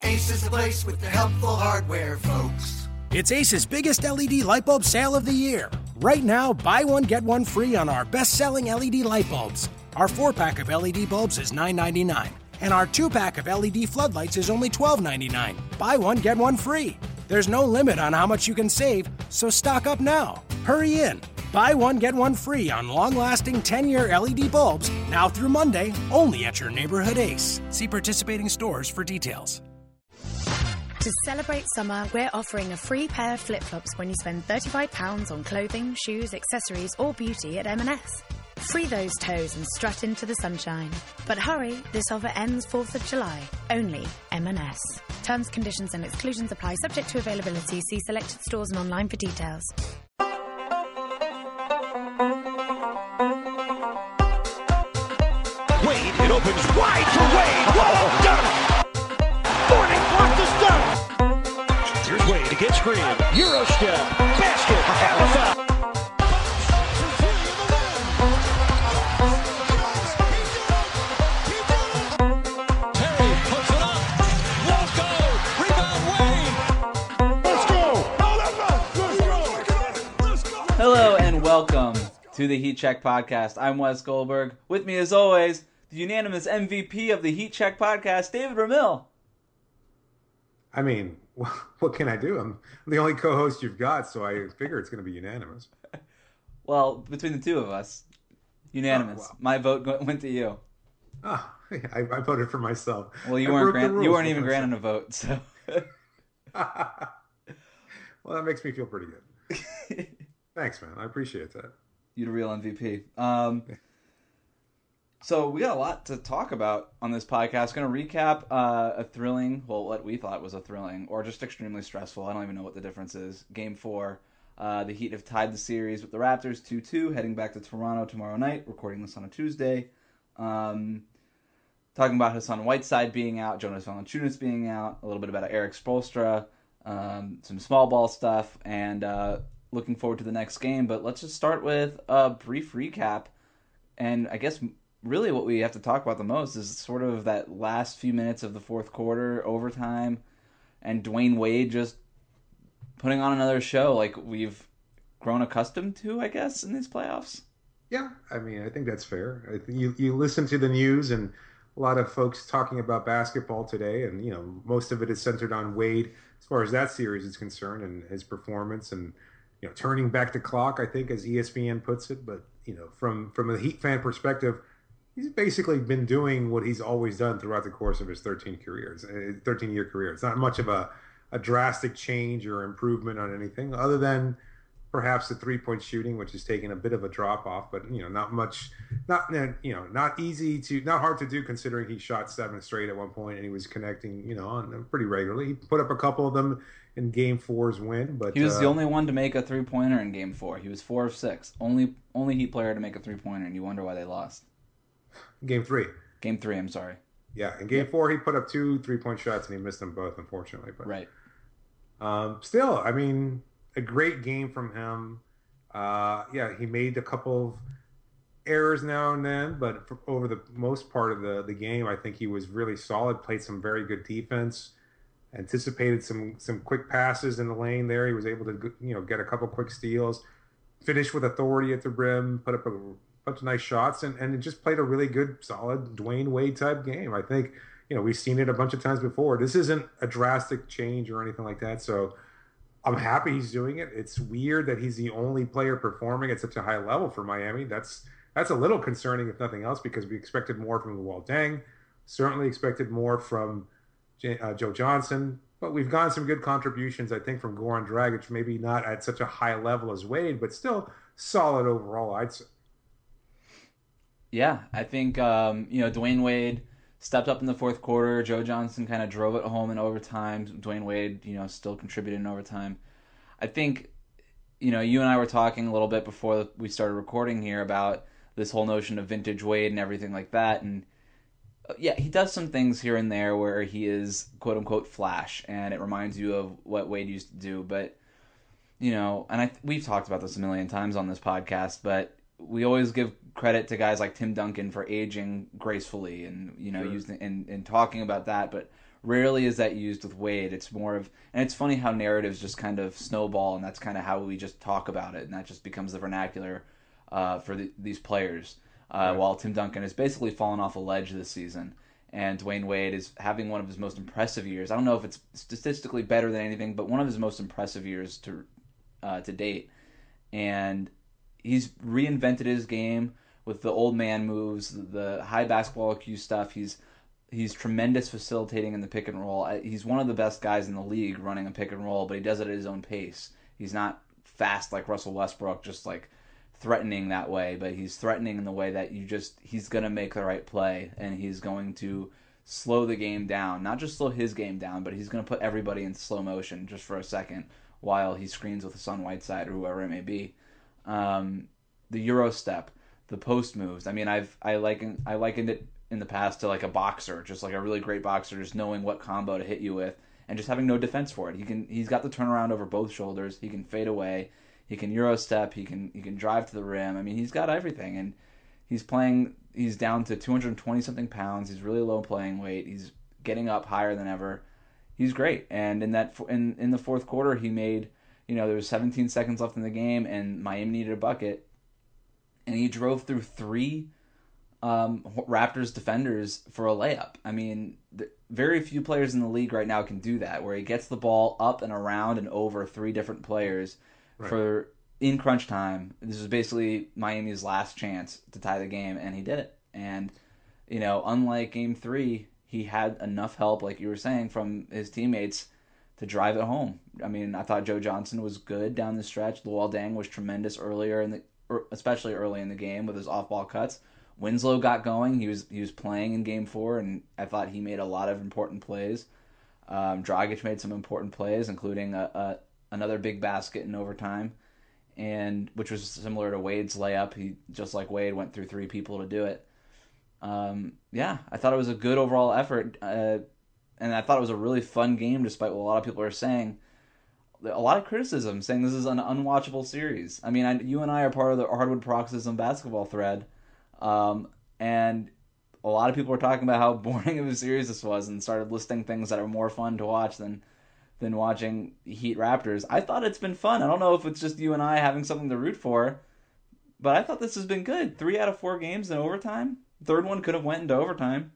Ace is the place with the helpful hardware, folks. It's Ace's biggest LED light bulb sale of the year. Right now, buy one, get one free on our best-selling LED light bulbs. Our 4-pack of LED bulbs is $9.99, and our 2-pack of LED floodlights is only $12.99. Buy one, get one free. There's no limit on how much you can save, so stock up now. Hurry in. Buy one, get one free on long-lasting 10-year LED bulbs, now through Monday, only at your neighborhood Ace. See participating stores for details. To celebrate summer, we're offering a free pair of flip-flops when you spend £35 on clothing, shoes, accessories or beauty at M&S. Free those toes and strut into the sunshine. But hurry, this offer ends 4th of July. Only M&S. Terms, conditions and exclusions apply, subject to availability. See selected stores and online for details. Wade, it opens wide for Wade. Whoa, done! Thornton blocked the stun. Here's Wade against Green. Euro step, basket, and the foul. Terry puts it up. Won't go. Rebound Wade. Let's go. Let's go. Hello and welcome to the Heat Check Podcast. I'm Wes Goldberg. With me as always, the unanimous MVP of the Heat Check Podcast, David Ramil. I mean, what can I do? I'm the only co-host you've got, so I figure it's going to be unanimous. Well, between the two of us, unanimous. Oh, wow. My vote went to you. Oh, I voted for myself. Well, you weren't even granted a vote, so. Well, that makes me feel pretty good. Thanks, man. I appreciate that. You're the real MVP. So we got a lot to talk about on this podcast. Going to recap a thrilling, well, what we thought was a thrilling, or just extremely stressful. I don't even know what the difference is. Game 4. The Heat have tied the series with the Raptors 2-2, heading back to Toronto tomorrow night, recording this on a Tuesday. Talking about Hassan Whiteside being out, Jonas Valanciunas being out, a little bit about Eric Spoelstra, some small ball stuff, and looking forward to the next game. But let's just start with a brief recap. And I guess really what we have to talk about the most is sort of that last few minutes of the fourth quarter, overtime, and Dwayne Wade just putting on another show like we've grown accustomed to, I guess, in these playoffs. Yeah, I mean, I think that's fair. I think you listen to the news and a lot of folks talking about basketball today, and most of it is centered on Wade as far as that series is concerned and his performance and turning back the clock, I think, as ESPN puts it. But from a Heat fan perspective, he's basically been doing what he's always done throughout the course of his 13-year career. It's not much of a drastic change or improvement on anything other than perhaps the three-point shooting, which has taken a bit of a drop off, but not much, not hard to do considering he shot 7 straight at one point and he was connecting, on pretty regularly. He put up a couple of them in Game 4's win, but he was the only one to make a three-pointer in Game 4. He was 4 of 6, only Heat player to make a three-pointer, and you wonder why they lost. Game 3. Game 3, I'm sorry. Yeah, in Game 4, he put up 2 3-point shots, and he missed them both, unfortunately. But right. Still, I mean, a great game from him. He made a couple of errors now and then, but over the most part of the game, I think he was really solid, played some very good defense, anticipated some quick passes in the lane there. He was able to, get a couple quick steals, finished with authority at the rim, put up a bunch of nice shots, and it just played a really good, solid Dwayne Wade type game. I think, we've seen it a bunch of times before. This isn't a drastic change or anything like that, so I'm happy he's doing it. It's weird that he's the only player performing at such a high level for Miami. That's a little concerning, if nothing else, because we expected more from Luol Deng, certainly expected more from Joe Johnson, but we've gotten some good contributions, I think, from Goran Dragic, maybe not at such a high level as Wade, but still solid overall, I'd say. Yeah, I think, Dwayne Wade stepped up in the fourth quarter. Joe Johnson kind of drove it home in overtime. Dwayne Wade, still contributed in overtime. I think, you and I were talking a little bit before we started recording here about this whole notion of vintage Wade and everything like that. And yeah, he does some things here and there where he is quote unquote flash, and it reminds you of what Wade used to do. But, and we've talked about this a million times on this podcast, but we always give credit to guys like Tim Duncan for aging gracefully and, Sure. using and talking about that. But Rarely is that used with Wade. It's more of, and it's funny how narratives just kind of snowball, and that's kind of how we just talk about it, and that just becomes the vernacular for these players. While Tim Duncan has basically fallen off a ledge this season, and Dwayne Wade is having one of his most impressive years. I don't know if it's statistically better than anything, but one of his most impressive years to date. And he's reinvented his game with the old man moves, the high basketball IQ stuff. He's tremendous facilitating in the pick and roll. He's one of the best guys in the league running a pick and roll, but he does it at his own pace. He's not fast like Russell Westbrook, just like threatening that way, but he's threatening in the way that he's going to make the right play, and he's going to slow the game down. Not just slow his game down, but he's going to put everybody in slow motion just for a second while he screens with Hassan Whiteside or whoever it may be. The Euro step, the post moves. I mean, I likened it in the past to like a boxer, just like a really great boxer, just knowing what combo to hit you with and just having no defense for it. He's got the turnaround over both shoulders. He can fade away. He can Euro step. He can drive to the rim. I mean, he's got everything, and he's down to 220 something pounds. He's really low playing weight. He's getting up higher than ever. He's great. And in the fourth quarter, he made, there was 17 seconds left in the game, and Miami needed a bucket, and he drove through 3 Raptors defenders for a layup. I mean, very few players in the league right now can do that, where he gets the ball up and around and over 3 different players. Right. In crunch time. This was basically Miami's last chance to tie the game, and he did it. And, unlike Game 3, he had enough help, like you were saying, from his teammates to drive it home. I mean, I thought Joe Johnson was good down the stretch. Luol Deng was tremendous especially early in the game with his off-ball cuts. Winslow got going. He was playing in Game 4, and I thought he made a lot of important plays. Dragic made some important plays, including another big basket in overtime, and which was similar to Wade's layup. He, just like Wade, went through 3 people to do it. I thought it was a good overall effort, and I thought it was a really fun game, despite what a lot of people are saying. A lot of criticism saying this is an unwatchable series. I mean, you and I are part of the Hardwood Paroxysm basketball thread, and a lot of people were talking about how boring of a series this was, and started listing things that are more fun to watch than watching Heat Raptors. I thought it's been fun. I don't know if it's just you and I having something to root for, but I thought this has been good. 3 out of 4 games in overtime. Third one could have went into overtime.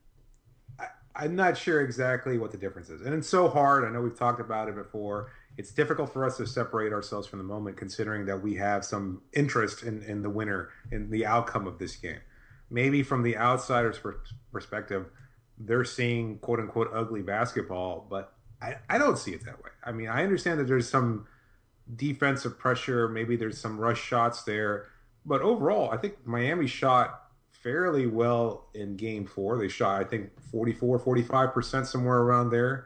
I'm not sure exactly what the difference is. And it's so hard. I know we've talked about it before. It's difficult for us to separate ourselves from the moment, considering that we have some interest in the winner, in the outcome of this game. Maybe from the outsider's perspective, they're seeing quote-unquote ugly basketball, but I don't see it that way. I mean, I understand that there's some defensive pressure. Maybe there's some rush shots there. But overall, I think Miami shot fairly well in Game 4. They shot, I think, 45%, somewhere around there.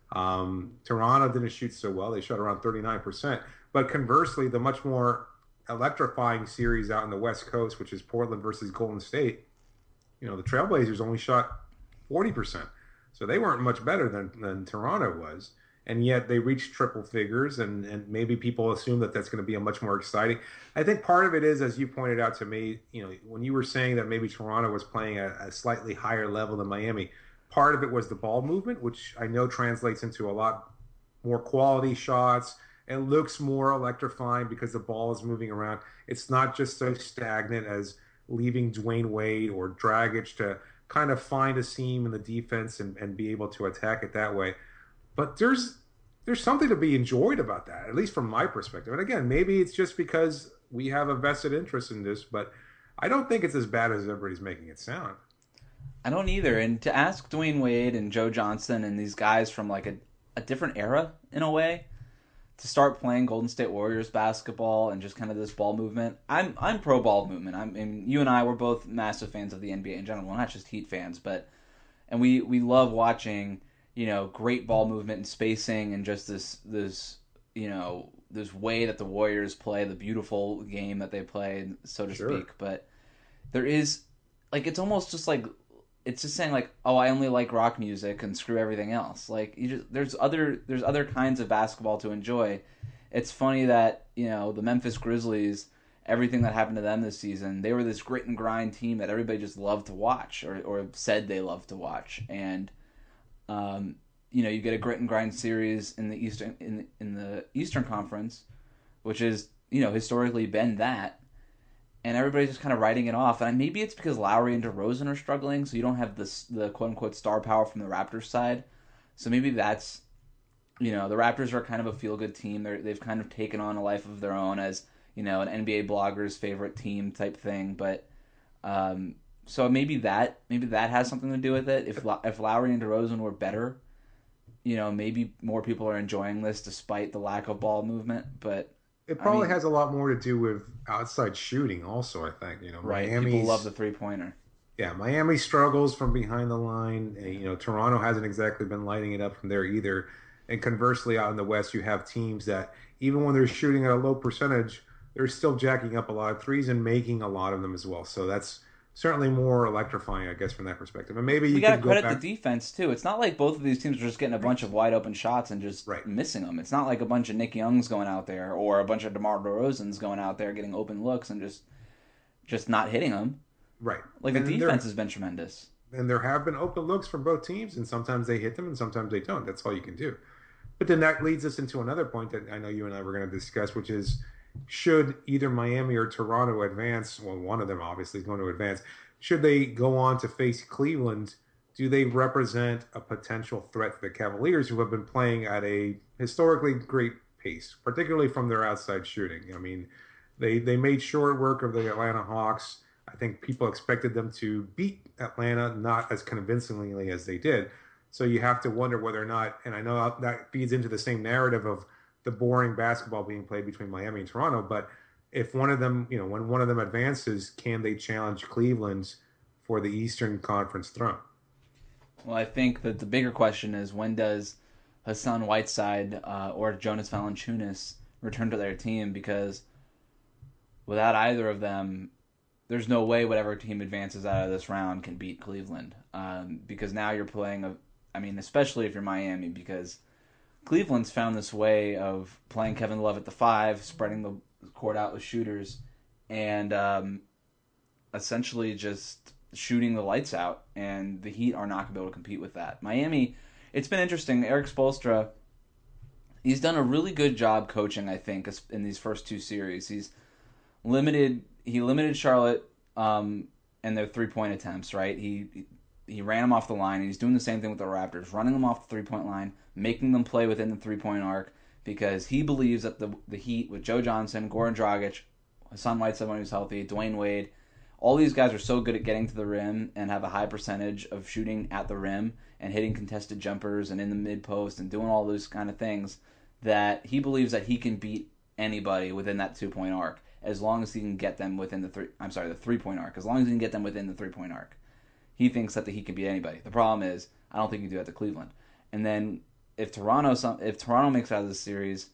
Toronto didn't shoot so well. They shot around 39%. But conversely, the much more electrifying series out in the West Coast, which is Portland versus Golden State, the Trailblazers only shot 40%. So they weren't much better than Toronto was, and yet they reached triple figures, and maybe people assume that that's going to be a much more exciting. I think part of it is, as you pointed out to me, when you were saying that maybe Toronto was playing at a slightly higher level than Miami, part of it was the ball movement, which I know translates into a lot more quality shots. It looks more electrifying because the ball is moving around. It's not just so stagnant as leaving Dwayne Wade or Dragic to kind of find a seam in the defense and be able to attack it that way. But there's something to be enjoyed about that, at least from my perspective. And again, maybe it's just because we have a vested interest in this, but I don't think it's as bad as everybody's making it sound. I don't either. And to ask Dwayne Wade and Joe Johnson and these guys from like a different era in a way to start playing Golden State Warriors basketball and just kind of this ball movement. I'm pro ball movement. And you and I were both massive fans of the NBA in general, not just Heat fans, and we love watching, great ball movement and spacing and just this way that the Warriors play, the beautiful game that they play, so to speak. But there is it's almost just like, it's just saying like, oh, I only like rock music and screw everything else. Like there's other kinds of basketball to enjoy. It's funny that the Memphis Grizzlies, everything that happened to them this season, they were this grit and grind team that everybody just loved to watch or said they loved to watch. And you get a grit and grind series in the Eastern Conference, which is historically been that, and everybody's just kind of writing it off. And maybe it's because Lowry and DeRozan are struggling, so you don't have the quote unquote star power from the Raptors side. So maybe that's the Raptors are kind of a feel good team. They've kind of taken on a life of their own as an NBA blogger's favorite team type thing. But so maybe that has something to do with it. If Lowry and DeRozan were better, maybe more people are enjoying this despite the lack of ball movement. But it probably has a lot more to do with outside shooting also, I think. Right. People love the three-pointer. Yeah, Miami struggles from behind the line. Toronto hasn't exactly been lighting it up from there either. And conversely, out in the West, you have teams that, even when they're shooting at a low percentage, they're still jacking up a lot of threes and making a lot of them as well. So that's certainly more electrifying, I guess, from that perspective. And maybe you got to credit the defense, too. It's not like both of these teams are just getting a bunch of wide-open shots and just missing them. It's not like a bunch of Nick Youngs going out there or a bunch of DeMar DeRozans going out there getting open looks and just not hitting them. Right. Like, the defense has been tremendous. And there have been open looks from both teams, and sometimes they hit them and sometimes they don't. That's all you can do. But then that leads us into another point that I know you and I were going to discuss, which is, should either Miami or Toronto advance, well, one of them obviously is going to advance, should they go on to face Cleveland, do they represent a potential threat to the Cavaliers, who have been playing at a historically great pace, particularly from their outside shooting? I mean, they made short work of the Atlanta Hawks. I think people expected them to beat Atlanta, not as convincingly as they did. So you have to wonder whether or not, and I know that feeds into the same narrative of the boring basketball being played between Miami and Toronto, but if one of them, when one of them advances, can they challenge Cleveland for the Eastern Conference throne? Well, I think that the bigger question is, when does Hassan Whiteside or Jonas Valanciunas return to their team? Because without either of them, there's no way whatever team advances out of this round can beat Cleveland. Because now you're playing especially if you're Miami, because Cleveland's found this way of playing Kevin Love at the 5, spreading the court out with shooters, and essentially just shooting the lights out, and the Heat are not going to be able to compete with that. Miami, it's been interesting. Eric Spoelstra, he's done a really good job coaching, I think, in these first two series. He limited Charlotte and their three-point attempts, right? He ran them off the line, and he's doing the same thing with the Raptors, running them off the three-point line, making them play within the three-point arc, because he believes that the Heat with Joe Johnson, Goran Dragic, Hassan Whiteside when he's healthy, Dwayne Wade, all these guys are so good at getting to the rim and have a high percentage of shooting at the rim and hitting contested jumpers and in the mid-post and doing all those kind of things, that he believes that he can beat anybody within that two-point arc as long as he can get them within the three-point arc. As long as he can get them within the three-point arc. He thinks that he can beat anybody. The problem is, I don't think you can do that to Cleveland. And then if Toronto makes it out of this series,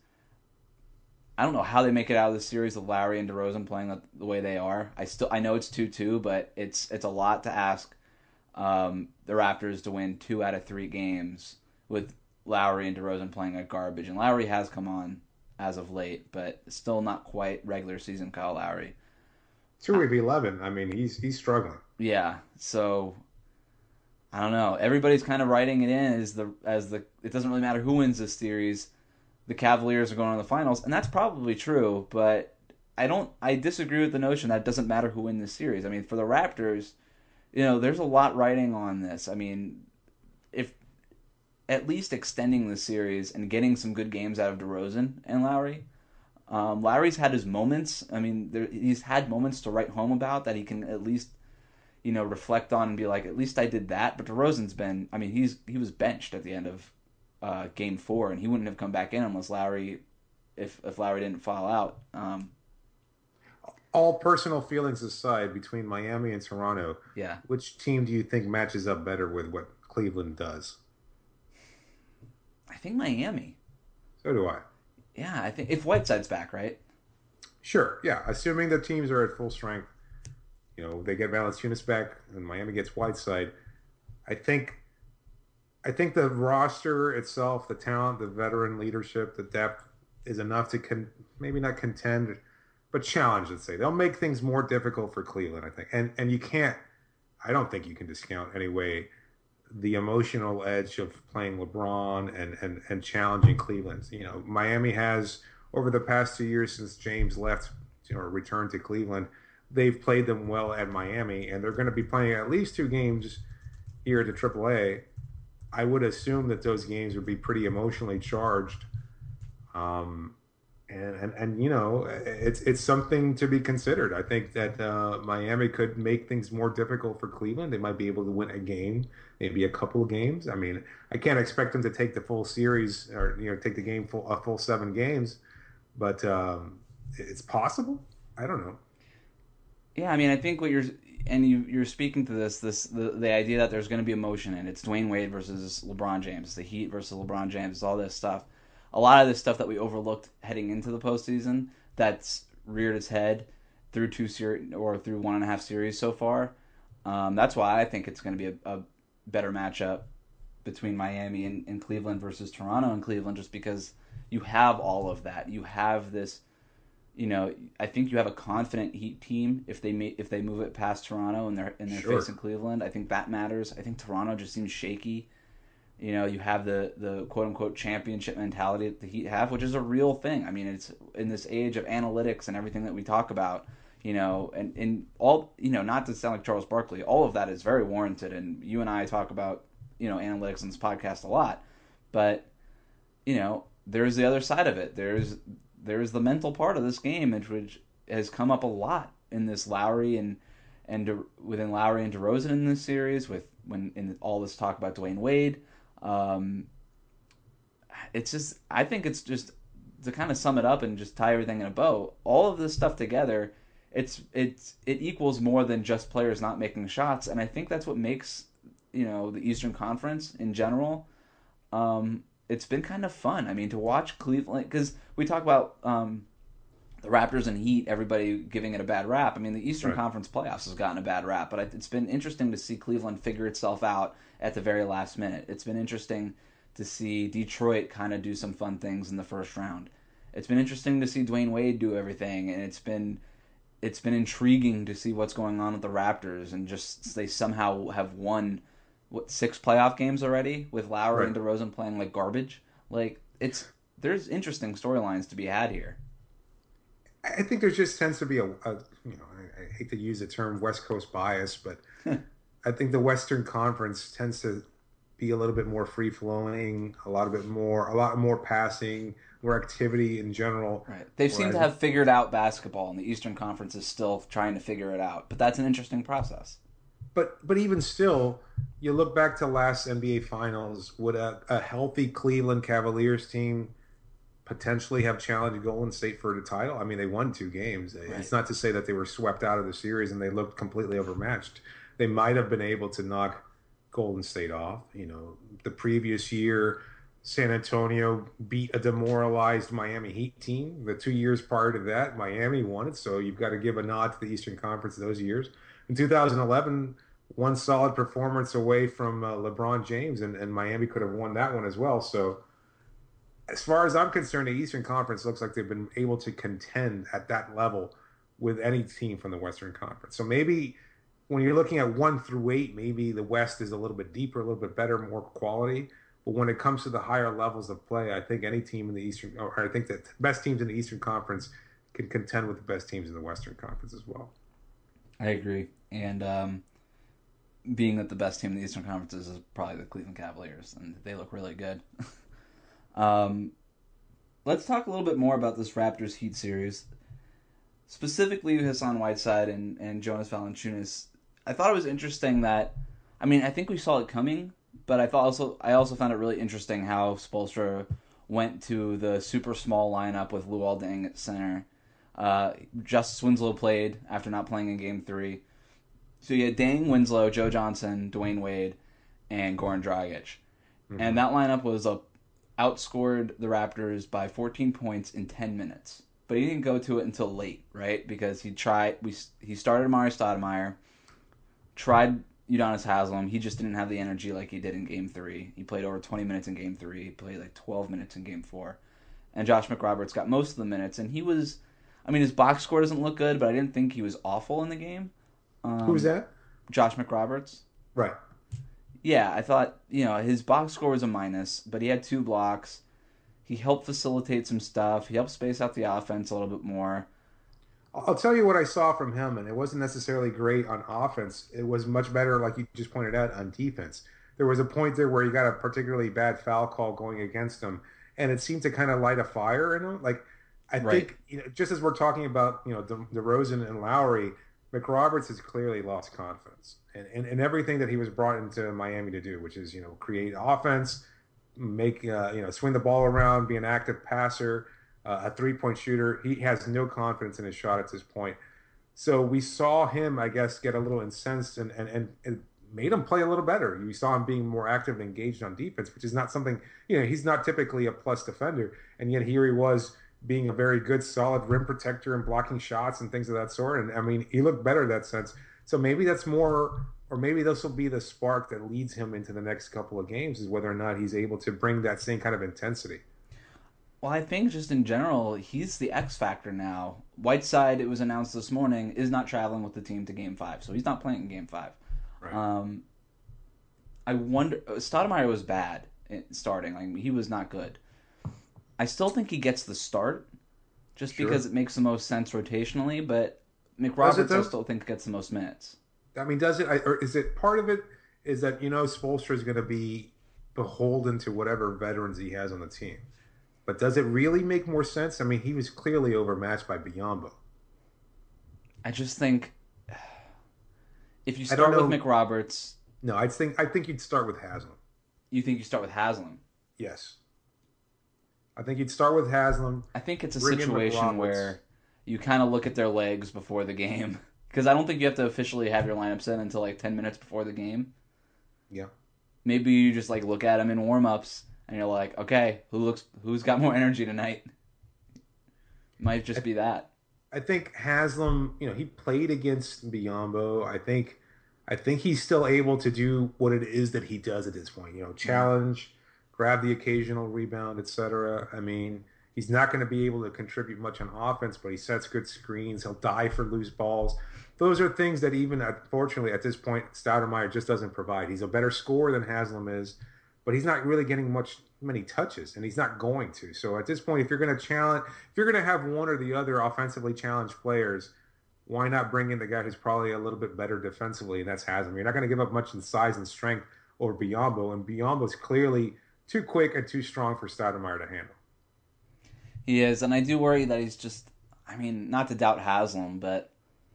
I don't know how they make it out of this series with Lowry and DeRozan playing the way they are. I know it's 2-2, but it's a lot to ask the Raptors to win 2 out of 3 games with Lowry and DeRozan playing like garbage. And Lowry has come on as of late, but still not quite regular season Kyle Lowry. 2 of 11. I mean, he's struggling. Yeah, so I don't know. Everybody's kind of writing it in as the it doesn't really matter who wins this series. The Cavaliers are going to the finals, and that's probably true, but I disagree with the notion that it doesn't matter who wins this series. I mean, for the Raptors, there's a lot riding on this. I mean, if at least extending the series and getting some good games out of DeRozan and Lowry. Lowry's had his moments. I mean, he's had moments to write home about that he can at least reflect on and be like, at least I did that. But DeRozan's been, I mean, he was benched at the end of Game 4, and he wouldn't have come back in unless Lowry, if Lowry didn't fall out. All personal feelings aside, between Miami and Toronto, yeah, which team do you think matches up better with what Cleveland does? I think Miami. So do I. Yeah, I think if Whiteside's back, right? Sure, yeah. Assuming the teams are at full strength, they get Valanciunas back and Miami gets Whiteside. I think the roster itself, the talent, the veteran leadership, the depth is enough to maybe not contend, but challenge, let's say. They'll make things more difficult for Cleveland, I think. And you can't, I don't think you can discount anyway the emotional edge of playing LeBron and challenging Cleveland. Miami has, over the past 2 years since James left or returned to Cleveland, they've played them well at Miami, and they're going to be playing at least 2 games here at the AAA. I would assume that those games would be pretty emotionally charged. It's something to be considered. I think that Miami could make things more difficult for Cleveland. They might be able to win a game, maybe a couple of games. I mean, I can't expect them to take the full series or take the game a full 7 games, but it's possible. I don't know. Yeah, I mean, I think what you're speaking to the idea that there's going to be emotion in it. It's Dwayne Wade versus LeBron James, the Heat versus LeBron James, all this stuff. A lot of this stuff that we overlooked heading into the postseason that's reared its head through 2 series or through 1.5 series so far. That's why I think it's going to be a better matchup between Miami and Cleveland versus Toronto and Cleveland, just because you have all of that. You have this, I think you have a confident Heat team if they move it past Toronto and they're Sure. facing Cleveland. I think that matters. I think Toronto just seems shaky. You have the quote-unquote championship mentality that the Heat have, which is a real thing. I mean, it's in this age of analytics and everything that we talk about, and all, not to sound like Charles Barkley, all of that is very warranted. And you and I talk about, analytics on this podcast a lot. But, there's the other side of it. There's the mental part of this game, which has come up a lot in this Lowry and within Lowry and DeRozan in this series, in all this talk about Dwayne Wade. I think it's just to kind of sum it up and just tie everything in a bow. All of this stuff together, it equals more than just players not making shots, and I think that's what makes the Eastern Conference in general. It's been kind of fun. I mean, to watch Cleveland, because we talk about the Raptors and Heat, everybody giving it a bad rap. I mean, the Eastern Conference playoffs has gotten a bad rap, but it's been interesting to see Cleveland figure itself out at the very last minute. It's been interesting to see Detroit kind of do some fun things in the first round. It's been interesting to see Dwayne Wade do everything, and it's been intriguing to see what's going on with the Raptors, and just they somehow have won 6 playoff games already with Lowry and DeRozan playing like garbage. Like, there's interesting storylines to be had here. I think there just tends to be I hate to use the term West Coast bias, but I think the Western Conference tends to be a little bit more free flowing, a lot more passing, more activity in general. Right. They seem to have figured out basketball, and the Eastern Conference is still trying to figure it out. But that's an interesting process. But even still, you look back to last NBA Finals, would a healthy Cleveland Cavaliers team potentially have challenged Golden State for the title? I mean, they won 2 games. Right. It's not to say that they were swept out of the series and they looked completely overmatched. They might have been able to knock Golden State off. The previous year, San Antonio beat a demoralized Miami Heat team. The 2 years prior to that, Miami won it. So you've got to give a nod to the Eastern Conference those years. In 2011, one solid performance away from LeBron James, and Miami could have won that one as well. So as far as I'm concerned, the Eastern Conference looks like they've been able to contend at that level with any team from the Western Conference. So maybe when you're looking at 1 through 8, maybe the West is a little bit deeper, a little bit better, more quality. But when it comes to the higher levels of play, I think any team in the Eastern, or I think that the best teams in the Eastern Conference can contend with the best teams in the Western Conference as well. I agree. And being that the best team in the Eastern Conference is probably the Cleveland Cavaliers, and they look really good. Let's talk a little bit more about this Raptors Heat series. Specifically Hassan Whiteside and Jonas Valanciunas. I thought it was interesting that, I mean, I think we saw it coming, but I also found it really interesting how Spoelstra went to the super small lineup with Luol Deng at center. Justice Winslow played after not playing in Game 3. So you had Deng, Winslow, Joe Johnson, Dwayne Wade, and Goran Dragic. Mm-hmm. And that lineup was outscored the Raptors by 14 points in 10 minutes. But he didn't go to it until late, right? Because he started Amari Stoudemire, tried Udonis Haslem. He just didn't have the energy like he did in Game 3. He played over 20 minutes in Game 3. He played like 12 minutes in Game 4. And Josh McRoberts got most of the minutes. And he was, I mean, his box score doesn't look good, but I didn't think he was awful in the game. Who was that? Josh McRoberts. Right. Yeah, I thought, his box score was a minus, but he had 2 blocks. He helped facilitate some stuff. He helped space out the offense a little bit more. I'll tell you what I saw from him, and it wasn't necessarily great on offense. It was much better, like you just pointed out, on defense. There was a point there where he got a particularly bad foul call going against him, and it seemed to kind of light a fire in him. Like, I think, just as we're talking about, DeRozan and Lowry, McRoberts has clearly lost confidence and everything that he was brought into Miami to do, which is, create offense, make, swing the ball around, be an active passer, a 3-point shooter. He has no confidence in his shot at this point. So we saw him, I guess, get a little incensed and made him play a little better. We saw him being more active and engaged on defense, which is not something, he's not typically a plus defender. And yet here he was being a very good, solid rim protector and blocking shots and things of that sort. And I mean, he looked better in that sense. So maybe that's more, or maybe this will be the spark that leads him into the next couple of games, is whether or not he's able to bring that same kind of intensity. Well, I think just in general, he's the X factor now. Whiteside, it was announced this morning, is not traveling with the team to Game 5, so he's not playing in Game 5. Right. I wonder, Stoudemire was bad starting. Like, he was not good. I still think he gets the start, just because it makes the most sense rotationally, but McRoberts I still think gets the most minutes. I mean, does it, or is it part of it is that, Spoelstra is going to be beholden to whatever veterans he has on the team. But does it really make more sense? I mean, he was clearly overmatched by Biyombo. I just think if you start with McRoberts... No, I think you'd start with Haslam. You think you start with Haslam? Yes. I think you'd start with Haslam. I think it's a situation where you kind of look at their legs before the game. Because I don't think you have to officially have your lineup set until like 10 minutes before the game. Yeah. Maybe you just like look at them in warm-ups and you're like, okay, who's got more energy tonight? Might just be that. I think Haslam, he played against Biyombo. I think he's still able to do what it is that he does at this point. Challenge, grab the occasional rebound, etc. I mean, he's not going to be able to contribute much on offense, but he sets good screens. He'll die for loose balls. Those are things that even, unfortunately, at this point, Stoudemire just doesn't provide. He's a better scorer than Haslam is, but he's not really getting many touches, and he's not going to. So at this point, if you're going to have one or the other offensively challenged players, why not bring in the guy who's probably a little bit better defensively, and that's Haslam. You're not going to give up much in size and strength over Biyombo, and Biyombo's clearly too quick and too strong for Stoudemire to handle. He is, and I do worry that he's just, I mean, not to doubt Haslam, but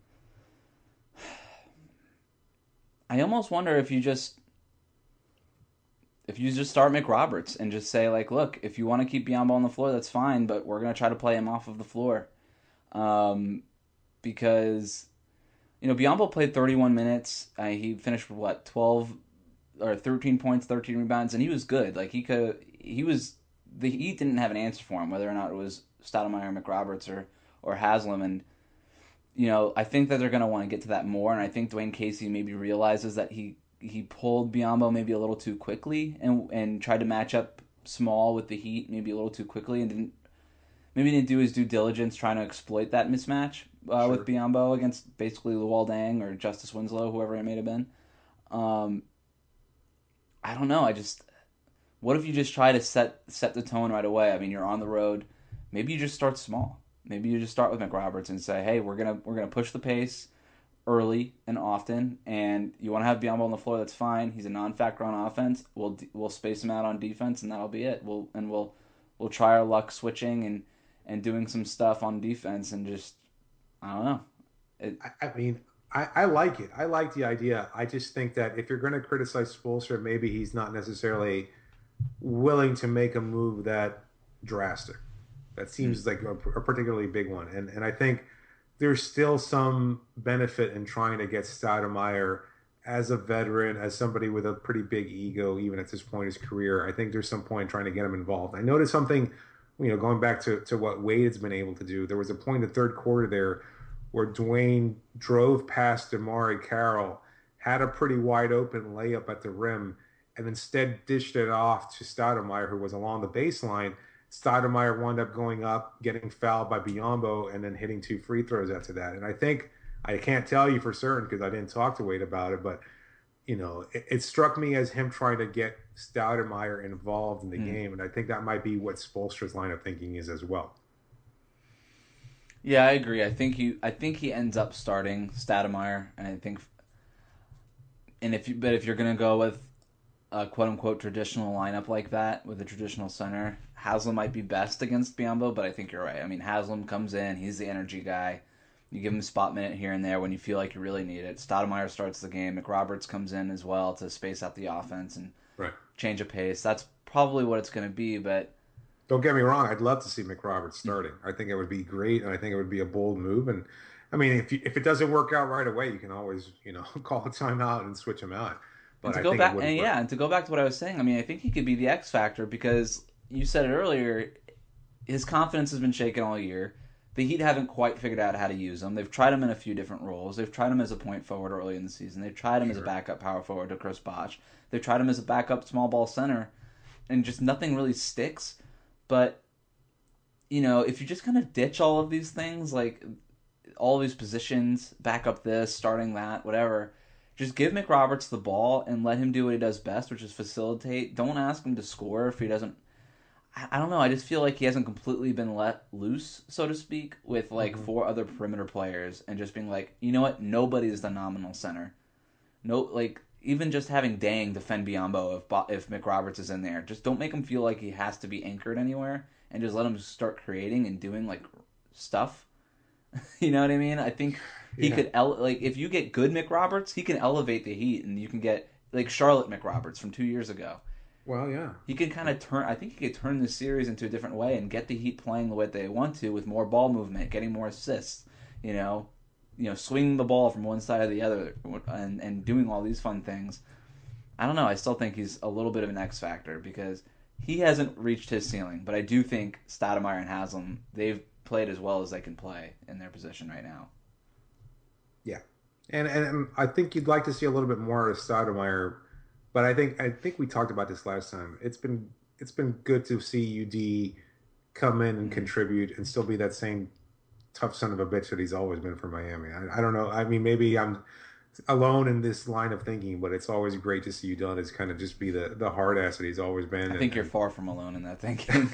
I almost wonder if you just start McRoberts and just say, like, look, if you want to keep Biyombo on the floor, that's fine, but we're going to try to play him off of the floor. Because, Biyombo played 31 minutes. He finished with, 12 or 13 points, 13 rebounds, and he was good. Like, the Heat didn't have an answer for him, whether or not it was Stoudemire, McRoberts, or Haslam. And, I think that they're going to want to get to that more, and I think Dwayne Casey maybe realizes that he pulled Biyombo maybe a little too quickly and tried to match up small with the Heat maybe a little too quickly and didn't do his due diligence trying to exploit that mismatch with Biyombo against basically Luol Deng or Justice Winslow, whoever it may have been. I don't know. What if you just try to set the tone right away? I mean, you're on the road. Maybe you just start small. Maybe you just start with McRoberts and say, hey, we're gonna push the pace early and often, and you want to have Biyombo on the floor, that's fine. He's a non-factor on offense. We'll space him out on defense, and that'll be it. We'll try our luck switching and doing some stuff on defense, and just, I don't know. I like it. I like the idea. I just think that if you're going to criticize Spoelstra, maybe he's not necessarily willing to make a move that drastic. That seems like a particularly big one, and I think there's still some benefit in trying to get Stoudemire as a veteran, as somebody with a pretty big ego, even at this point in his career. I think there's some point in trying to get him involved. I noticed something, going back to what Wade's been able to do. There was a point in the third quarter there where Dwayne drove past DeMare Carroll, had a pretty wide open layup at the rim, and instead dished it off to Stoudemire, who was along the baseline. Stoudemire wound up going up, getting fouled by Biyombo, and then hitting 2 free throws after that. And I think, I can't tell you for certain because I didn't talk to Wade about it, but it struck me as him trying to get Stoudemire involved in the game, and I think that might be what Spoelstra's line of thinking is as well. Yeah, I agree. I think he ends up starting Stoudemire, and if you're gonna go with a quote unquote traditional lineup like that with a traditional center, Haslam might be best against Biyombo, but I think you're right. I mean, Haslam comes in, he's the energy guy. You give him a spot minute here and there when you feel like you really need it. Stoudemire starts the game. McRoberts comes in as well to space out the offense and change of pace. That's probably what it's going to be, but... Don't get me wrong. I'd love to see McRoberts starting. I think it would be great, and I think it would be a bold move. And, I mean, if it doesn't work out right away, you can always, call a timeout and switch him out. But to go back to what I was saying, I mean, I think he could be the X factor because you said it earlier, his confidence has been shaken all year. The Heat haven't quite figured out how to use him. They've tried him in a few different roles. They've tried him as a point forward early in the season. They've tried him as a backup power forward to Chris Bosh. They've tried him as a backup small ball center, and just nothing really sticks. But, if you just kind of ditch all of these things, like all these positions, backup this, starting that, whatever, just give McRoberts the ball and let him do what he does best, which is facilitate. Don't ask him to score if he doesn't. I don't know. I just feel like he hasn't completely been let loose, so to speak, with four other perimeter players and just being like, you know what? Nobody's the nominal center. Even just having Dang defend Biyombo if McRoberts is in there. Just don't make him feel like he has to be anchored anywhere and just let him start creating and doing stuff. You know what I mean? I think he could if you get good McRoberts, he can elevate the Heat, and you can get Charlotte McRoberts from 2 years ago. Well, yeah. He can kind of turn... I think he could turn this series into a different way and get the Heat playing the way they want to with more ball movement, getting more assists, swinging the ball from one side to the other and doing all these fun things. I don't know. I still think he's a little bit of an X factor because he hasn't reached his ceiling. But I do think Stoudemire and Haslam, they've played as well as they can play in their position right now. Yeah. And I think you'd like to see a little bit more of Stoudemire. But I think we talked about this last time. It's been good to see UD come in and contribute and still be that same tough son of a bitch that he's always been for Miami. I don't know. I mean, maybe I'm alone in this line of thinking, but it's always great to see Udonis kind of just be the hard ass that he's always been. I think you're far from alone in that thinking.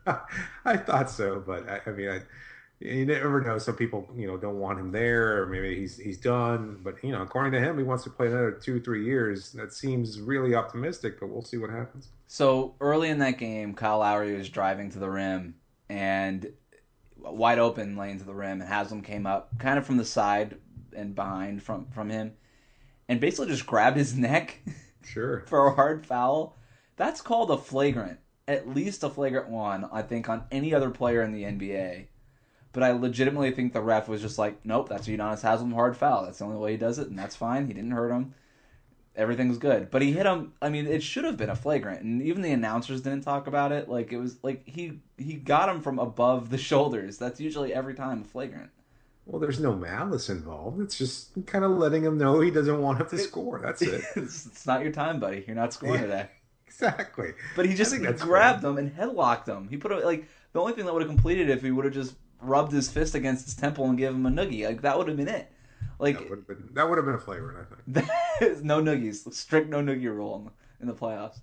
I thought so, but I mean, you never know. Some people, don't want him there, or maybe he's done. But according to him, he wants to play another 2-3 years. That seems really optimistic, but we'll see what happens. So early in that game, Kyle Lowry was driving to the rim and wide open lane to the rim, and Haslam came up kind of from the side and behind from him, and basically just grabbed his neck. Sure. For a hard foul. That's called a flagrant, at least a flagrant one, I think, on any other player in the NBA. But I legitimately think the ref was just like, nope, that's a Udonis Haslam hard foul. That's the only way he does it, and that's fine. He didn't hurt him. Everything's good. But he hit him. I mean, it should have been a flagrant, and even the announcers didn't talk about it. It was like he got him from above the shoulders. That's usually every time a flagrant. Well, there's no malice involved. It's just kind of letting him know he doesn't want him to score. That's it. It's not your time, buddy. You're not scoring today. Exactly. But he just grabbed him and headlocked him. He put the only thing that would have completed it if he would have just rubbed his fist against his temple and gave him a noogie. That would have been it. That would have been a flagrant, I think. No noogies. Strict no noogie rule in the playoffs.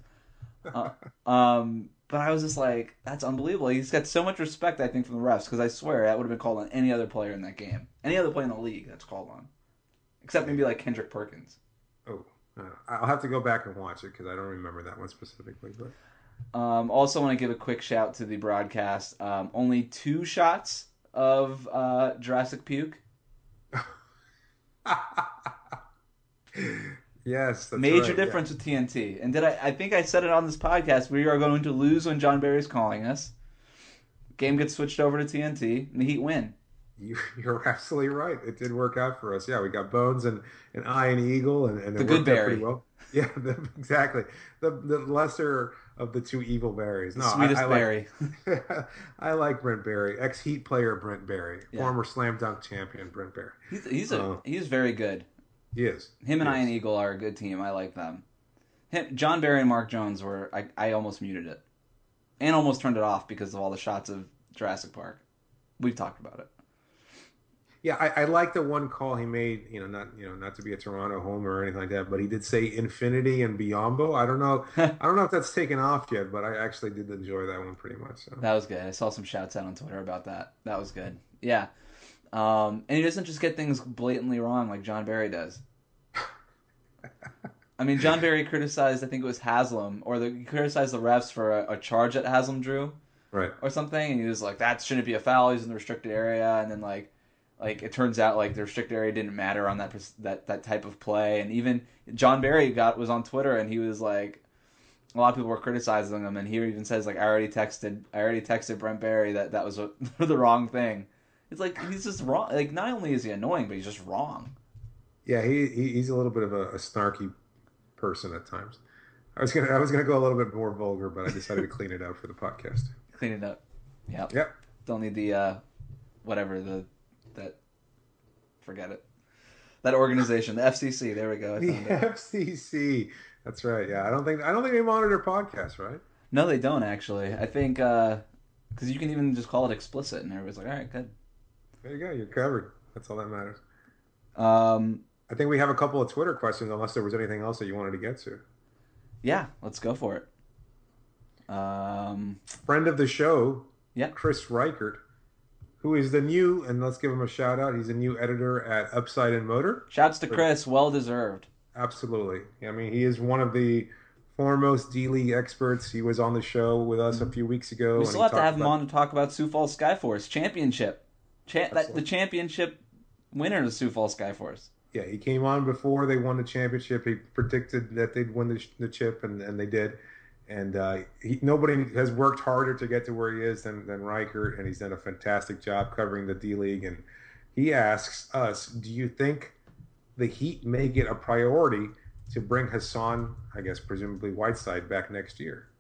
But I was just like, that's unbelievable. He's got so much respect, I think, from the refs, because I swear that would have been called on any other player in that game. Any other player in the league that's called on. Except maybe Kendrick Perkins. Oh, I'll have to go back and watch it because I don't remember that one specifically. But also want to give a quick shout to the broadcast. Only 2 shots of Jurassic Puke. Yes, that's major right, difference with TNT. And I think I said it on this podcast. We are going to lose when John Barry's calling us. Game gets switched over to TNT, and the Heat win. You're absolutely right. It did work out for us. Yeah, we got Bones and Eye and Eagle, and the good Barry. Pretty well. Yeah, exactly. The lesser of the 2 evil Barrys. No, sweetest Barry. I like Brent Barry, ex-Heat player Brent Barry, former slam dunk champion Brent Barry. He's very good. He is. Him and Ian Eagle are a good team. I like them. John Barry and Mark Jones were... I almost muted it. And almost turned it off because of all the shots of Jurassic Park. We've talked about it. Yeah, I like the one call he made. Not to be a Toronto homer or anything like that, but he did say infinity and Biombo. I don't know. I don't know if that's taken off yet, but I actually did enjoy that one pretty much. So. That was good. I saw some shouts out on Twitter about that. That was good. Yeah. And he doesn't just get things blatantly wrong like John Barry does. I mean, John Barry criticized, I think it was Haslam, he criticized the refs for a charge that Haslam drew. Right. Or something, and he was like, that shouldn't be a foul, he's in the restricted area, and then like it turns out like the restricted area didn't matter on that type of play, and even John Barry was on Twitter, and he was like, a lot of people were criticizing him, and he even says like, I already texted Brent Barry that was the wrong thing. It's like, he's just wrong. Like, not only is he annoying, but he's just wrong. Yeah, he's a little bit of a snarky person at times. I was gonna go a little bit more vulgar, but I decided to clean it up for the podcast. Clean it up. Yep. Yep. Don't need the forget it. That organization, the FCC. There we go. The FCC. That's right. Yeah, I don't think they monitor podcasts, right? No, they don't actually. I think because you can even just call it explicit, and everybody's like, all right, good. There you go. You're covered. That's all that matters. I think we have a couple of Twitter questions, unless there was anything else that you wanted to get to. Yeah, let's go for it. Friend of the show, yeah, Chris Reichert, who is the new, and let's give him a shout out, he's a new editor at Upside and Motor. Shouts to Chris, well deserved. Absolutely. I mean, he is one of the foremost D-League experts. He was on the show with us a few weeks ago. We still have to have him on to talk about Sioux Falls Skyforce Championship. The championship winner of Sioux Falls Skyforce. Yeah, he came on before they won the championship. He predicted that they'd win the chip, and they did. And nobody has worked harder to get to where he is than Reichert, and he's done a fantastic job covering the D-League. And he asks us, do you think the Heat may get a priority to bring Hassan, I guess presumably Whiteside, back next year?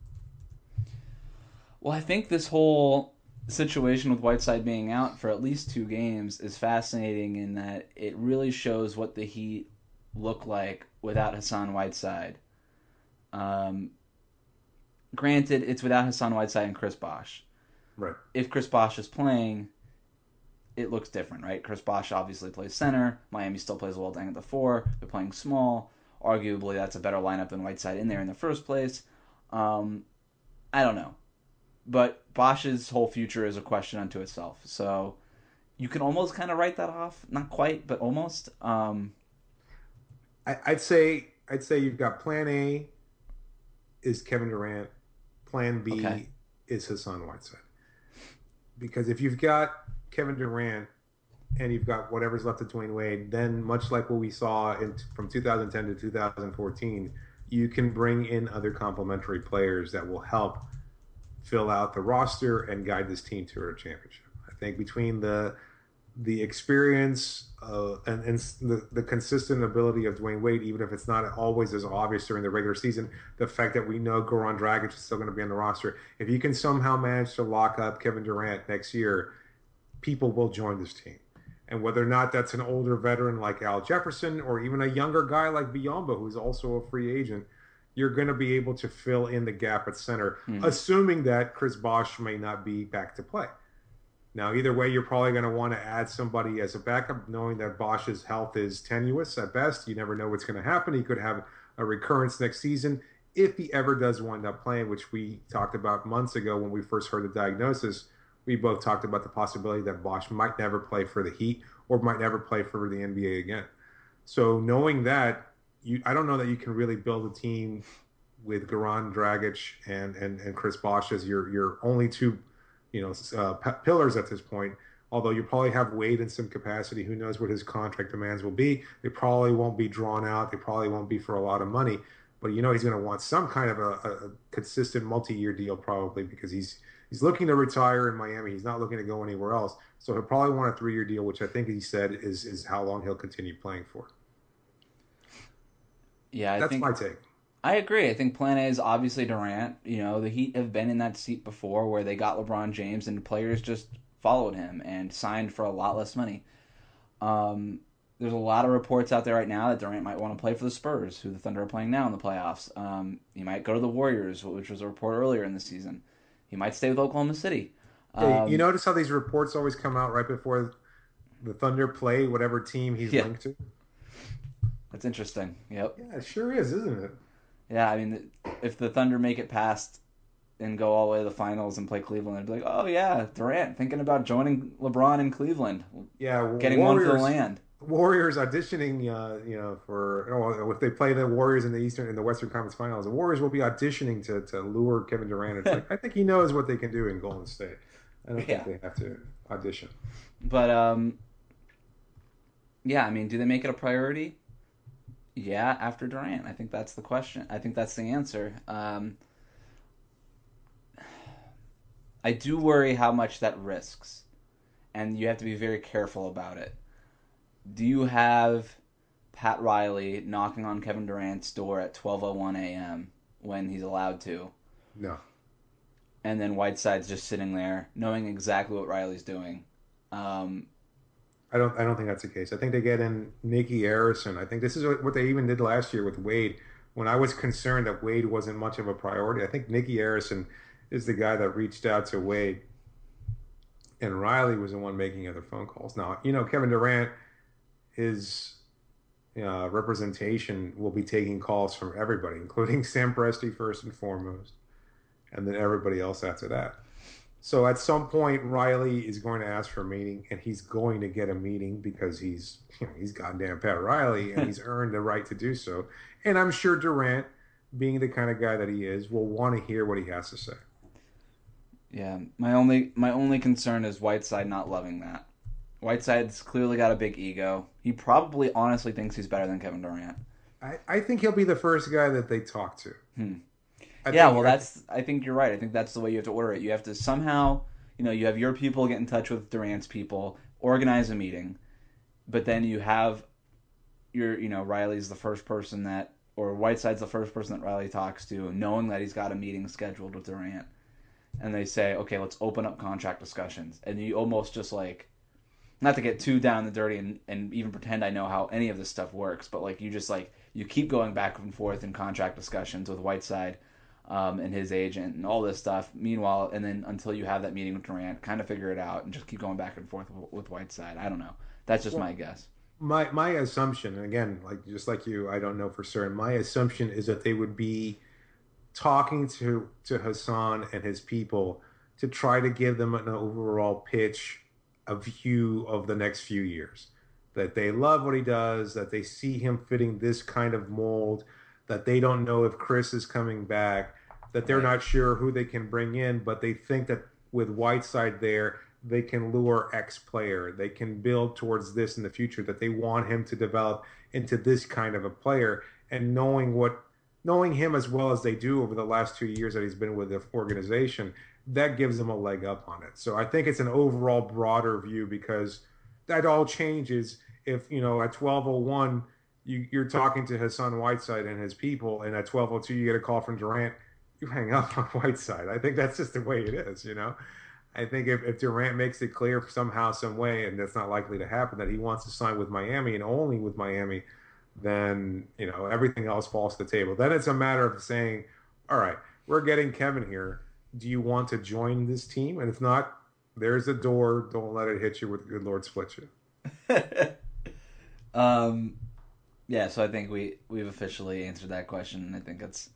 Well, I think this whole situation with Whiteside being out for at least 2 games is fascinating in that it really shows what the Heat look like without Hassan Whiteside. Granted, it's without Hassan Whiteside and Chris Bosh. Right. If Chris Bosh is playing, it looks different, right? Chris Bosh obviously plays center. Miami still plays well down at the 4. They're playing small. Arguably, that's a better lineup than Whiteside in there in the first place. I don't know. But Bosch's whole future is a question unto itself. So you can almost kind of write that off. Not quite, but almost. I'd say you've got Plan A is Kevin Durant. Plan B is Hassan Whiteside. Because if you've got Kevin Durant and you've got whatever's left of Dwayne Wade, then much like what we saw from 2010 to 2014, you can bring in other complementary players that will help fill out the roster and guide this team to a championship. I think between the experience and the consistent ability of Dwayne Wade, even if it's not always as obvious during the regular season, the fact that we know Goran Dragic is still going to be on the roster, if you can somehow manage to lock up Kevin Durant next year, people will join this team. And whether or not that's an older veteran like Al Jefferson or even a younger guy like Biombo, who's also a free agent, you're going to be able to fill in the gap at center, assuming that Chris Bosh may not be back to play. Now, either way, you're probably going to want to add somebody as a backup, knowing that Bosch's health is tenuous at best. You never know what's going to happen. He could have a recurrence next season if he ever does wind up playing, which we talked about months ago when we first heard the diagnosis. We both talked about the possibility that Bosh might never play for the Heat or might never play for the NBA again. So knowing that, I don't know that you can really build a team with Goran Dragic and Chris Bosh as your only two pillars at this point, although you probably have Wade in some capacity. Who knows what his contract demands will be. They probably won't be drawn out. They probably won't be for a lot of money, but he's going to want some kind of a consistent multi-year deal probably, because he's looking to retire in Miami. He's not looking to go anywhere else. So he'll probably want a 3-year deal, which I think he said is how long he'll continue playing for. Yeah, that's my take. I agree. I think Plan A is obviously Durant. The Heat have been in that seat before where they got LeBron James and players just followed him and signed for a lot less money. There's a lot of reports out there right now that Durant might want to play for the Spurs, who the Thunder are playing now in the playoffs. He might go to the Warriors, which was a report earlier in the season. He might stay with Oklahoma City. You notice how these reports always come out right before the Thunder play whatever team he's linked to? That's interesting. Yep. Yeah, it sure is, isn't it? Yeah, I mean, if the Thunder make it past and go all the way to the finals and play Cleveland, I'd be like, oh yeah, Durant thinking about joining LeBron in Cleveland. Yeah, getting Warriors, one for the land. Warriors auditioning, if they play the Warriors in the Western Conference Finals, the Warriors will be auditioning to lure Kevin Durant. It's like, I think he knows what they can do in Golden State. I don't think they have to audition. But yeah, I mean, do they make it a priority? Yeah, after Durant. I think that's the question. I think that's the answer. I do worry how much that risks, and you have to be very careful about it. Do you have Pat Riley knocking on Kevin Durant's door at 12:01 a.m. when he's allowed to? No. And then Whiteside's just sitting there, knowing exactly what Riley's doing. I don't think that's the case. I think they get in Nicky Harrison. I think this is what they even did last year with Wade. When I was concerned that Wade wasn't much of a priority, I think Nicky Harrison is the guy that reached out to Wade, and Riley was the one making other phone calls. Now, Kevin Durant, his representation will be taking calls from everybody, including Sam Presti first and foremost, and then everybody else after that. So at some point, Riley is going to ask for a meeting, and he's going to get a meeting because he's goddamn Pat Riley, and he's earned the right to do so. And I'm sure Durant, being the kind of guy that he is, will want to hear what he has to say. Yeah, my only concern is Whiteside not loving that. Whiteside's clearly got a big ego. He probably honestly thinks he's better than Kevin Durant. I think he'll be the first guy that they talk to. I think you're right. I think that's the way you have to order it. You have to somehow, you have your people get in touch with Durant's people, organize a meeting, but then you have Riley's the first person or Whiteside's the first person that Riley talks to, knowing that he's got a meeting scheduled with Durant. And they say, okay, let's open up contract discussions. And you almost just not to get too down the dirty and even pretend I know how any of this stuff works, but you keep going back and forth in contract discussions with Whiteside and his agent and all this stuff. Meanwhile, and then until you have that meeting with Durant, kind of figure it out and just keep going back and forth with Whiteside. I don't know. That's just my guess. My assumption, again, just like you, I don't know for certain. My assumption is that they would be talking to Hassan and his people to try to give them an overall pitch, a view of the next few years. That they love what he does, that they see him fitting this kind of mold, that they don't know if Chris is coming back, that they're not sure who they can bring in, but they think that with Whiteside there, they can lure X player. They can build towards this in the future, that they want him to develop into this kind of a player. And knowing him as well as they do over the last 2 years that he's been with the organization, that gives them a leg up on it. So I think it's an overall broader view, because that all changes if, at 12:01, you're talking to Hassan Whiteside and his people, and at 12:02 you get a call from Durant, you hang up on Whiteside. I think that's just the way it is, I think if Durant makes it clear somehow, some way, and that's not likely to happen, that he wants to sign with Miami and only with Miami, then, everything else falls to the table. Then it's a matter of saying, all right, we're getting Kevin here. Do you want to join this team? And if not, there's a door. Don't let it hit you with good Lord split you. Yeah, so I think we've officially answered that question, and I think it's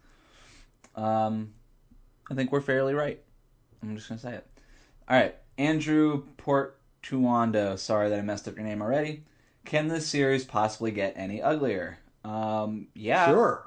I think we're fairly right. I'm just gonna say it. All right, Andrew Portuondo. Sorry that I messed up your name already. Can this series possibly get any uglier? Yeah. Sure.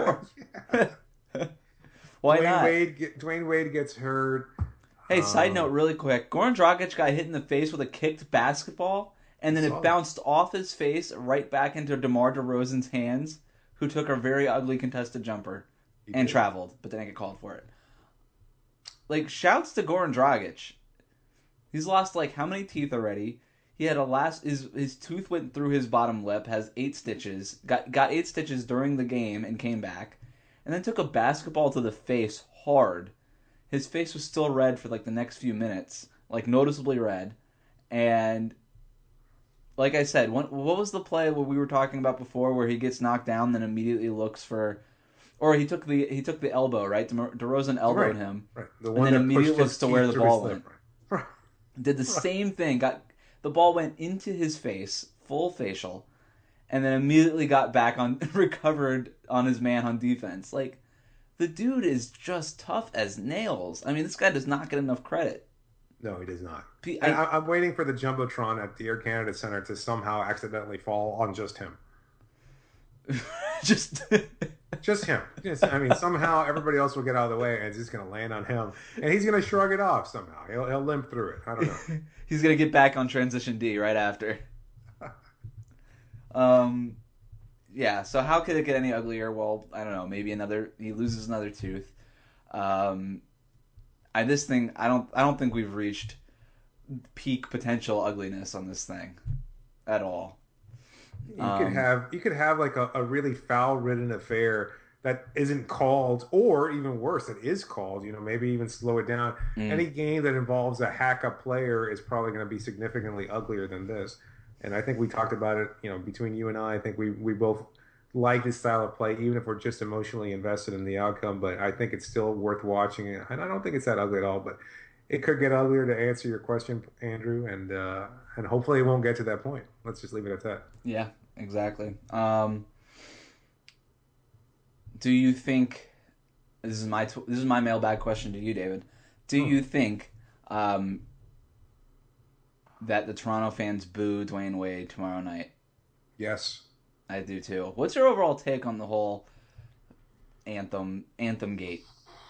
Why not? Dwayne Wade gets hurt. Hey, side note really quick. Goran Dragic got hit in the face with a kicked basketball, and then it bounced off his face right back into DeMar DeRozan's hands, who took a very ugly contested jumper and traveled, but didn't get called for it. Shouts to Goran Dragic. He's lost, how many teeth already? He had his tooth went through his bottom lip, has 8 stitches, got 8 stitches during the game and came back, and then took a basketball to the face hard. His face was still red for the next few minutes, noticeably red. And like I said, what was the play where we were talking about before, where he gets knocked down, then immediately looks for, or he took the elbow, right? DeRozan elbowed him, right. The one and then immediately looks to where the ball went. Right. Did the same thing. Got The ball went into his face, full facial, and then immediately got back on, recovered on his man on defense. Like, the dude is just tough as nails. I mean, this guy does not get enough credit. No, he does not. I'm waiting for the Jumbotron at the Air Canada Centre to somehow accidentally fall on just him. Just him. I mean, somehow everybody else will get out of the way, and it's just going to land on him, and he's going to shrug it off somehow. He'll limp through it. I don't know. He's going to get back on transition D right after. Yeah. So how could it get any uglier? Well, I don't know. Maybe he loses another tooth. I don't think we've reached peak potential ugliness on this thing at all. You could have like a really foul-ridden affair that isn't called, or even worse, that is called. Maybe even slow it down. Any game that involves a hack-up player is probably going to be significantly uglier than this. And I think we talked about it. Between you and I think we both like this style of play, even if we're just emotionally invested in the outcome. But I think it's still worth watching, and I don't think it's that ugly at all. But it could get uglier, to answer your question, Andrew, and hopefully it won't get to that point. Let's just leave it at that. Yeah, exactly. Do you think this is my mailbag question to you, David? Do you think that the Toronto fans boo Dwayne Wade tomorrow night? Yes, I do too. What's your overall take on the whole anthem gate?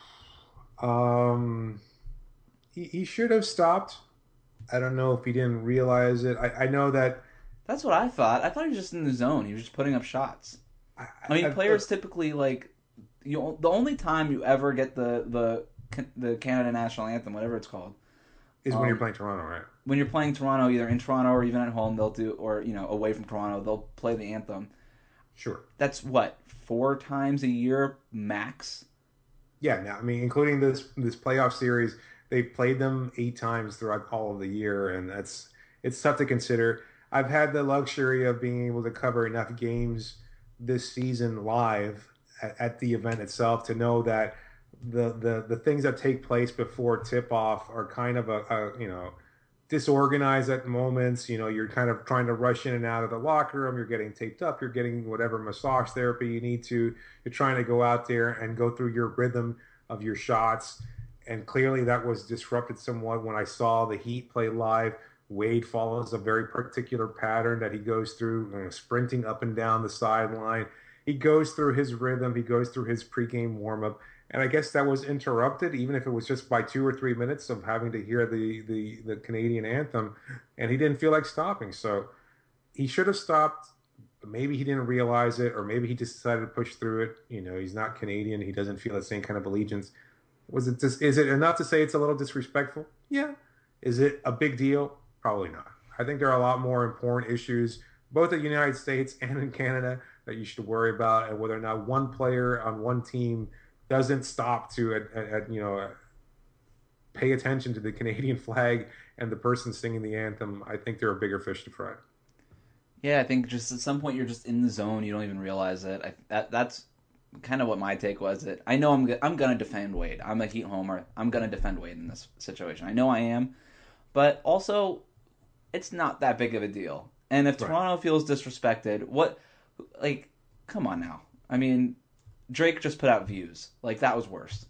He should have stopped. I don't know if he didn't realize it. I know that. That's what I thought. I thought he was just in the zone. He was just putting up shots. I mean, players typically, like, the only time you ever get the Canada national anthem, whatever it's called, is when you're playing Toronto, right? When you're playing Toronto, either in Toronto or even at home, they'll do, or away from Toronto, they'll play the anthem. Sure. That's what, 4 times a year max? Yeah. Now, I mean, including this playoff series, they've played them 8 times throughout all of the year, and it's tough to consider. I've had the luxury of being able to cover enough games this season live at the event itself to know that the things that take place before tip-off are kind of a disorganized at moments. You're kind of trying to rush in and out of the locker room. You're getting taped up. You're getting whatever massage therapy you need to. You're trying to go out there and go through your rhythm of your shots. And clearly that was disrupted somewhat when I saw the Heat play live. Wade follows a very particular pattern that he goes through, sprinting up and down the sideline. He goes through his rhythm. He goes through his pregame warm-up. And I guess that was interrupted, even if it was just by 2 or 3 minutes of having to hear the Canadian anthem. And he didn't feel like stopping. So he should have stopped. Maybe he didn't realize it, or maybe he just decided to push through it. He's not Canadian. He doesn't feel the same kind of allegiance. Is it enough to say it's a little disrespectful? Yeah. Is it a big deal? Probably not. I think there are a lot more important issues, both in the United States and in Canada, that you should worry about, and whether or not one player on one team doesn't stop to pay attention to the Canadian flag and the person singing the anthem. I think there are bigger fish to fry. Yeah, I think just at some point you're just in the zone. You don't even realize it. That's kind of what my take was. That I know I'm going to defend Wade. I'm a Heat homer. I'm going to defend Wade in this situation. I know I am. But also, it's not that big of a deal. And if Toronto feels disrespected, come on now. I mean, Drake just put out Views. That was worse.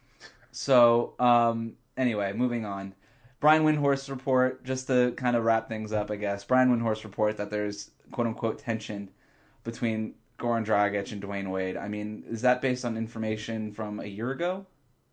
So, anyway, moving on. Brian Windhorst report, just to kind of wrap things up, I guess. Brian Windhorst report that there's quote-unquote tension between Goran Dragic and Dwayne Wade. I mean, is that based on information from a year ago?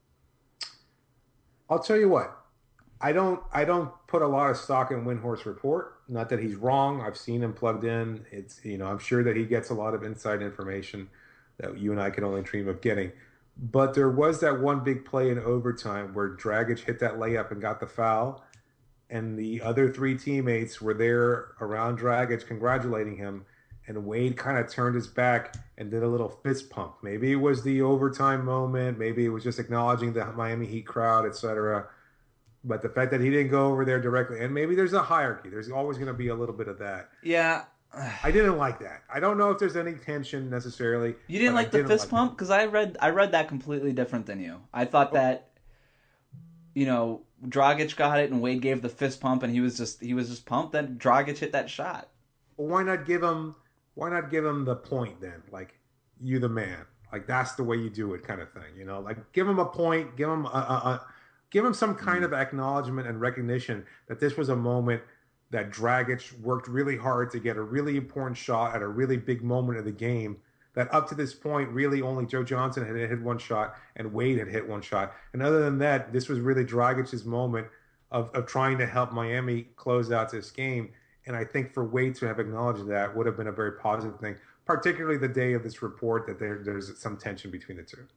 I'll tell you what. I don't put a lot of stock in Windhorst's report. Not that he's wrong. I've seen him plugged in. It's I'm sure that he gets a lot of inside information that you and I could only dream of getting. But there was that one big play in overtime where Dragic hit that layup and got the foul, and the other 3 teammates were there around Dragic congratulating him, and Wade kind of turned his back and did a little fist pump. Maybe it was the overtime moment. Maybe it was just acknowledging the Miami Heat crowd, etc. But the fact that he didn't go over there directly, and maybe there's a hierarchy. There's always going to be a little bit of that. Yeah. I didn't like that. I don't know if there's any tension necessarily. You didn't like the fist pump? Because I read that completely different than you. I thought that, Dragic got it and Wade gave the fist pump and he was just pumped that Dragic hit that shot. Well, why not give him the point then? Like, you the man. Like, that's the way you do it, kind of thing. You know, like, give him a point, give him some kind of acknowledgement and recognition that this was a moment that Dragic worked really hard to get a really important shot at a really big moment of the game, that up to this point, really only Joe Johnson had hit one shot and Wade had hit one shot. And other than that, this was really Dragic's moment of trying to help Miami close out this game. And I think for Wade to have acknowledged that would have been a very positive thing, particularly the day of this report that there's some tension between the two.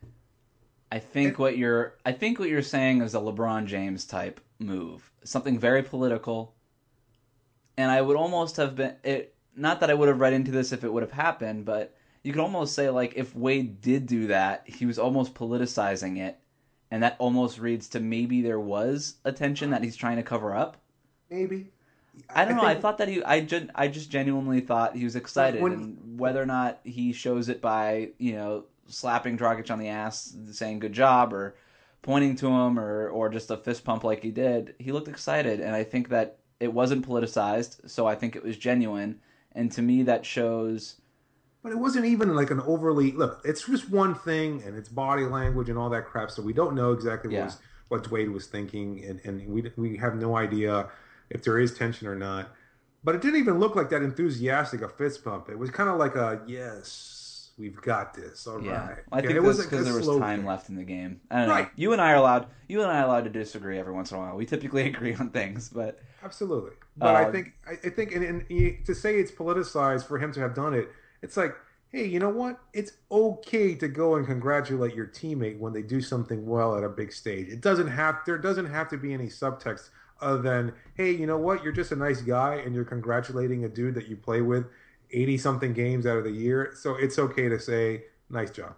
I think what you're saying is a LeBron James type move, something very political. And I would almost have been not that I would have read into this if it would have happened, but you could almost say, like, if Wade did do that, he was almost politicizing it, and that almost reads to maybe there was a tension that he's trying to cover up. Maybe. I don't know. I thought that I just genuinely thought he was excited, and whether or not he shows it by, you know, slapping Dragic on the ass, saying good job, or pointing to him, or just a fist pump like he did, he looked excited, and I think that it wasn't politicized, so I think it was genuine, and to me that shows. But it wasn't even like an overly look. It's just one thing, and it's body language and all that crap. So we don't know exactly what Wade was thinking, and we have no idea if there is tension or not. But it didn't even look like that enthusiastic a fist pump. It was kind of like a yes, we've got this. All right. I think it was because there was time left in the game. I don't know. You and I are allowed to disagree every once in a while. We typically agree on things, but absolutely. But I think, and to say it's politicized for him to have done it, it's like, hey, you know what? It's okay to go and congratulate your teammate when they do something well at a big stage. There doesn't have to be any subtext other than, hey, you know what? You're just a nice guy and you're congratulating a dude that you play with 80-something games out of the year. So it's okay to say, nice job.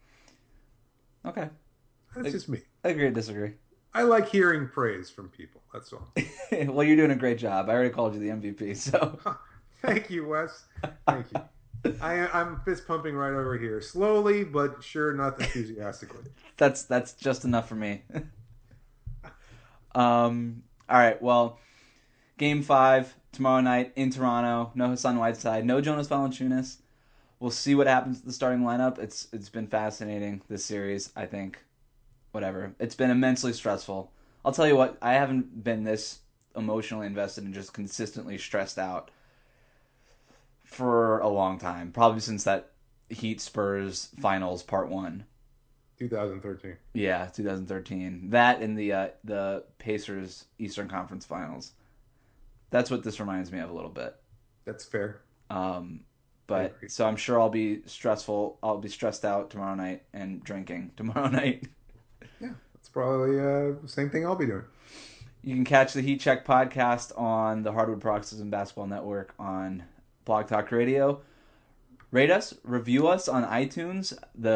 Okay. That's just me. Agree or disagree. I like hearing praise from people. That's all. Well, you're doing a great job. I already called you the MVP, so. Thank you, Wes. Thank you. I'm fist pumping right over here, slowly but sure, not enthusiastically. That's just enough for me. All right. Well, Game 5 tomorrow night in Toronto. No Hassan Whiteside. No Jonas Valanciunas. We'll see what happens with the starting lineup. It's been fascinating, this series. I think. Whatever. It's been immensely stressful. I'll tell you what. I haven't been this emotionally invested and just consistently stressed out for a long time, probably since that Heat Spurs Finals Part 1. 2013. Yeah, 2013. That and the Pacers Eastern Conference Finals. That's what this reminds me of a little bit. That's fair. But so I'm sure I'll be stressed out tomorrow night and drinking tomorrow night. Yeah, that's probably the same thing I'll be doing. You can catch the Heat Check podcast on the Hardwood Paroxysm Basketball Network on Blog Talk Radio. Rate us, review us on iTunes.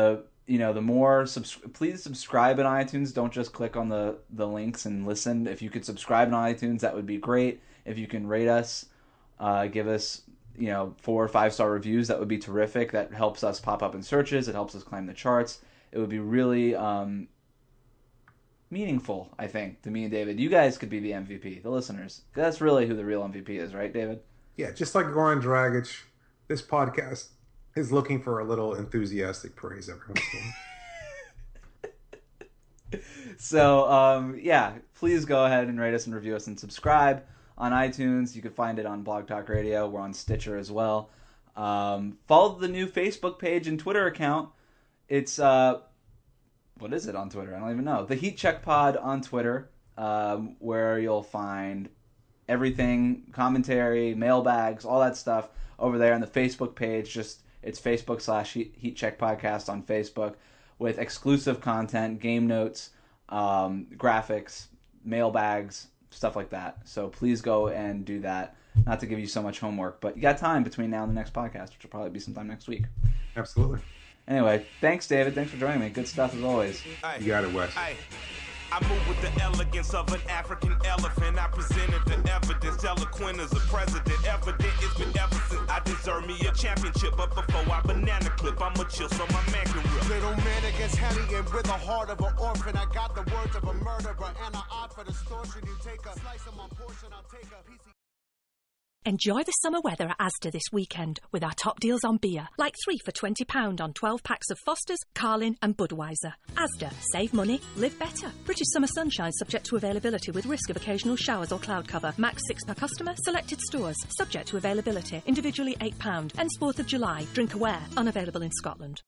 Please subscribe in iTunes. Don't just click on the links and listen. If you could subscribe on iTunes, that would be great. If you can rate us, give us 4 or 5 star reviews, that would be terrific. That helps us pop up in searches. It helps us climb the charts. It would be really meaningful, I think, to me and David. You guys could be the MVP, the listeners. That's really who the real MVP is, right, David? Yeah, just like Goran Dragic, this podcast is looking for a little enthusiastic praise every once in a while. So, please go ahead and rate us and review us and subscribe on iTunes. You can find it on Blog Talk Radio. We're on Stitcher as well. Follow the new Facebook page and Twitter account. It's, what is it on Twitter? I don't even know. The Heat Check Pod on Twitter, where you'll find everything, commentary, mailbags, all that stuff over there on the Facebook page. It's Facebook/Heat Check Podcast on Facebook with exclusive content, game notes, graphics, mailbags, stuff like that. So please go and do that. Not to give you so much homework, but you got time between now and the next podcast, which will probably be sometime next week. Absolutely. Anyway, thanks, David. Thanks for joining me. Good stuff as always. You got it, Wes. I move with the elegance of an African elephant. I presented the evidence, eloquent as a president. Evident it's been ever since I deserve me a championship. But before I banana clip, I'ma chill so my man can rip. Little man against hellion with a heart of an orphan. I got the words of a murderer and an eye for distortion. You take a slice of my portion, I'll take a piece of... Enjoy the summer weather at Asda this weekend with our top deals on beer. Like 3 for £20 on 12 packs of Foster's, Carlin and Budweiser. Asda. Save money, live better. British summer sunshine subject to availability with risk of occasional showers or cloud cover. Max 6 per customer. Selected stores. Subject to availability. Individually £8. Ends 4th of July. Drink aware. Unavailable in Scotland.